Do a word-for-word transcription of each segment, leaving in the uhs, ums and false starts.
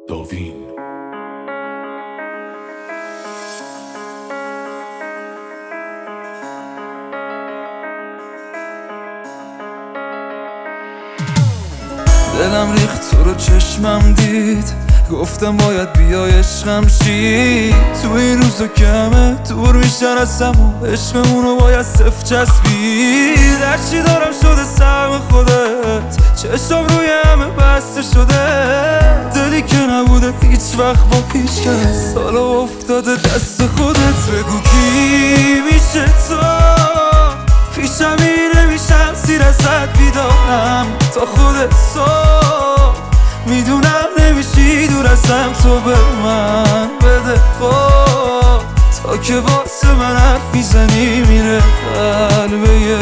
داوین دلم ریخت تو رو چشمم دید، گفتم باید بیای عشقم شی. تو این روزا کمه دور میشن ازم و عشقمونو باید صفر چسبید. هرچی دارم شده سهم خودت، چشم روی همه بسته شده. دلی که نبوده هیچ وقت با هیچ کس، حالا افتاده دست خودت. بگو کی میشه تو، پیشم میره میشم سیر ازت بیدارم تا خودت صبح. میدونم نمیشی دور ازم، تو به من بده خب، تا که واسه من حرف میزنی میره قلبه یه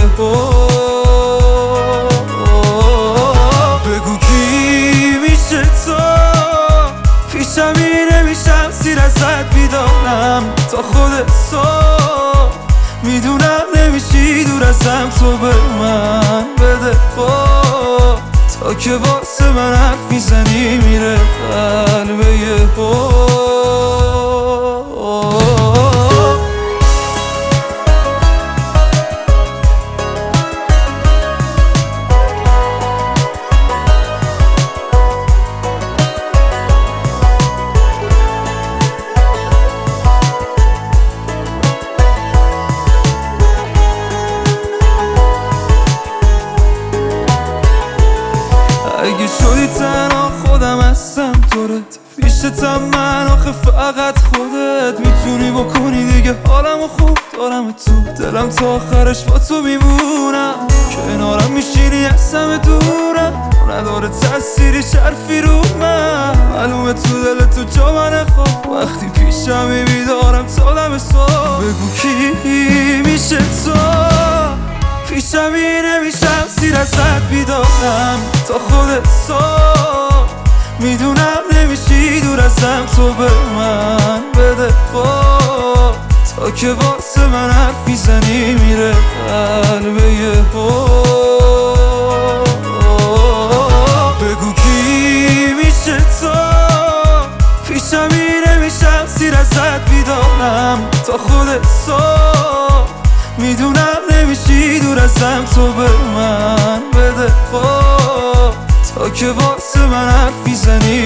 بگو کی میشه تو، پیشم میره میشم سیر ازت بیدارم تا خودت صبح. میدونم نمیشی دور ازم، تو به من بده خب، تا که واسه من حرف میزنی میره قلبه یه اگه شدی تنها خودم هستم دورت، پیشتم من آخه فقط خودت میتونی بکنی دیگه. حالمو خوب دارم تو دلم، تا آخرش با تو میمونم. کنارم میشینی ازم دورم، نداره تأثیری شرفی رو من. معلومه تو دل تو جا من خواب، وقتی پیشم میدارم تا دم صبح. بگو کی میشه تو، پیشم نمیشم سیر ازت بیدارم تا خودت صبح. میدونم نمیشی دور ازم، تو به من بده خب، تا که واسه من حرف میزنی میره قلبه یه بگو کی میشه تو، پیشم نمیشم سیر ازت بیدارم تا خودت صبح. میدونم نمیشی دور ازم، تو به من بده خب، تا که واسه من حرف میزنی